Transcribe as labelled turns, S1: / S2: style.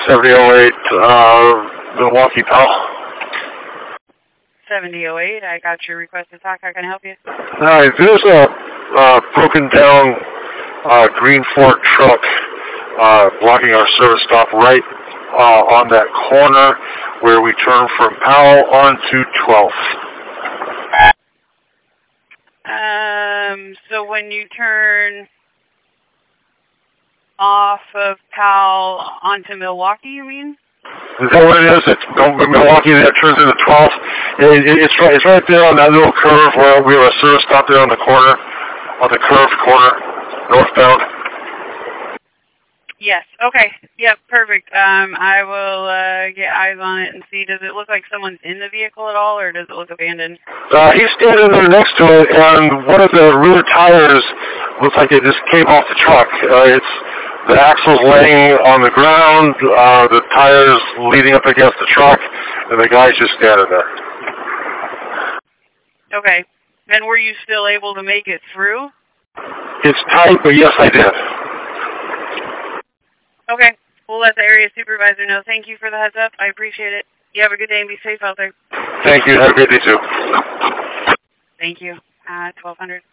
S1: 7008, Milwaukee, Powell.
S2: 7008, I got your request to talk. How can I help you?
S1: Hi, there's a broken down Green Ford truck blocking our service stop right on that corner where we turn from Powell onto 12th.
S2: So when you turn off of Powell onto Milwaukee, you mean?
S1: Is that what it is? It's Milwaukee that turns into 12th. It's right there on that little curve where we have a service stop there on the corner, on the curved corner, northbound.
S2: Yes. Okay. Yep. Perfect. I will get eyes on it and see. Does it look like someone's in the vehicle at all, or does it look abandoned?
S1: He's standing there next to it, and one of the rear tires looks like it just came off the truck. The axle's laying on the ground, the tires leaning up against the truck, and the guy's just standing there.
S2: Okay. And were you still able to make it through?
S1: It's tight, but yes, I did.
S2: Okay. We'll let the area supervisor know. Thank you for the heads up. I appreciate it. You have a good day and be safe out there.
S1: Thank you. Have a good day, too.
S2: Thank you. 1200.